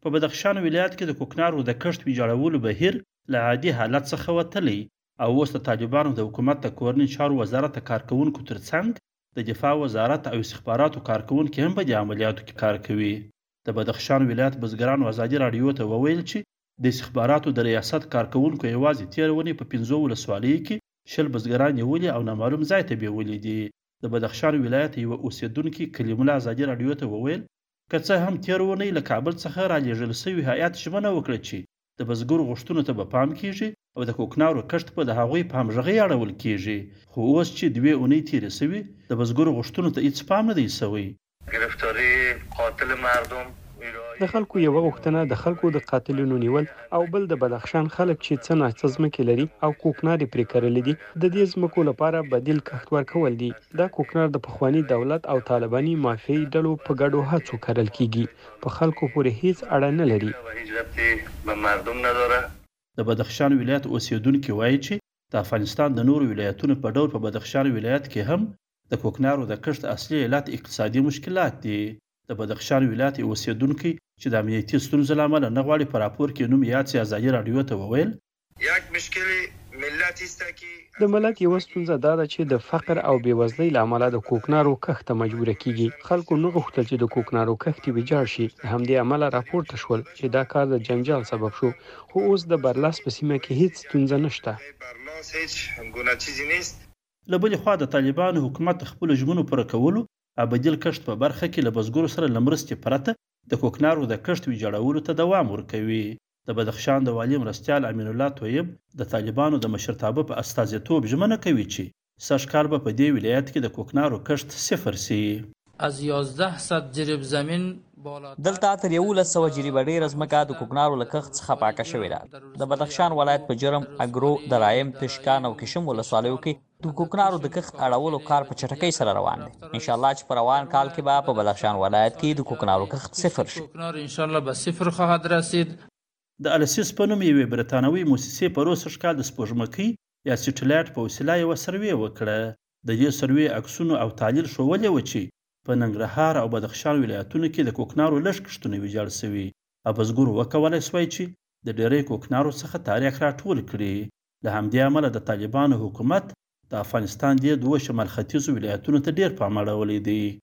په بدخشان ولایت کې د کوکنارو د کښت ویجاړولو بهیر له عادي حالت څخه وتلی او اوس د طالبانو د حکومت د کورني چارو وزارت د کارکونکو ترڅنګ د دفاع وزارت او استخباراتو کارکونکي هم په دې عملیاتو کې کار کوي. د بدخشان ولایت بزګرانو ازادي راډیو ته وویل چې د استخباراتو د ریاست کارکونکو یوازې تېره اونۍ په 15 ولسوالیو کې 10 بزګران نیولي او نامعلوم ځای ته بیولي دي. د بدخشان ولایت یوه اوسېدونکي کلیم الله ازادي راډیو ته وویل که څه هم تېره اونۍ له کابل څخه رالېږل شوي هیات ژمنه وکړه چې د بزګرو غوښتنو ته به پام کیږي او د کوکنارو کښت په د هغوی په همغږۍ اړول کیږي، خو اوس چې 2 اونۍ تېرې شوي د بزګرو غوښتنو ته هیڅ پام نه دی شوی. گرفتاری قاتل مردم د خلکو یو غوښتنه د خلکو د قاتلونو نیول او بل د بدخشان خلک چې څه ناڅه ځمکې لري او کوکنارې پرې کرلې دي د دې ځمکو لپاره بدیل کښت ورکول دي. دا کوکنار د پخواني دولت او طالباني مافیایي ډلو په ګډو هڅو کرل کیږي، په خلکو پورې هیڅ اړه نه لري. د بدخشان ولایت اوسیدونکي وایي چې د افغانستان د نورو ولایتونو په ډول په بدخشان ولایت کې هم د کوکنارو د کښت اصلي علت اقتصادي مشکلات دي. د بدخشان ولایت اوسیدونکي چې د امنیتي ستونزو له امله نه غواړي په راپور کې نوم یاد شي ازادي راډیو ته وویل د ملت یوه ستونزه دا ده چې د فقر او بېوزلۍ له امله د کوکنارو کښت ته مجبوره کیږي. خلکو نه غوښتل چې د کوکنارو کښت ویجاړ شي، د همدې امله راپورته شول چې دا کار د جنجال سبب شو، خو اوس د برلاس په سیمه کې هیڅ ستونزه نشته. له بلې خوا د طالبانو حکومت خپلو ژمنو پوره کولو او بدیل کښت په برخه کې له بزګرو سره له مرستې پرته د کوکنارو د کښت ویجاړولو ته دوام ورکوي. د بدخشان د والي مرستیال امین الله طیب د طالبانو د مشرتابه په استازیتوب ژمنه کوي چې سږ کال به په دې ولایت کې د کوکنارو کښت صفر شي. از 1100 جریب زمین دلته تر 1100 جریبه ډیره ځمکه د کوکنارو له کښت څخه پاکه شوې ده. د بدخشان ولایت په جرم، اګرو، درایم، تشکان او کشم ولسوالیو کې د کوکنارو د کښت اړولو کار په چټکۍ سره روان دی. ان شاء الله چې په روان کال کې به په بدخشان ولایت کې د کوکنارو کښت صفر شي. کوکنار ان شاء الله به صفر خواهد رسید. د السیس په نوم یوې برتانوي موسسې په روس ښکال د سپوږمکۍ یا سټلایټ په وسیله یوه سروې وکړه. د دې سروې عکسونو او تحلیل ښودلی و چې په ننګرهار او بدخشان ولایتونو کې د کوکنارو لږ کښتونه ویجاړ شوي او بزګرو وکولی شوی چې د ډېری کوکنارو څخه تاریخ راټول کړي. له همدې امله د طالبانو حکومت د افغانستان دې 2 شمال ختیځو ولایتونو ته ډېر پام اړولی دی.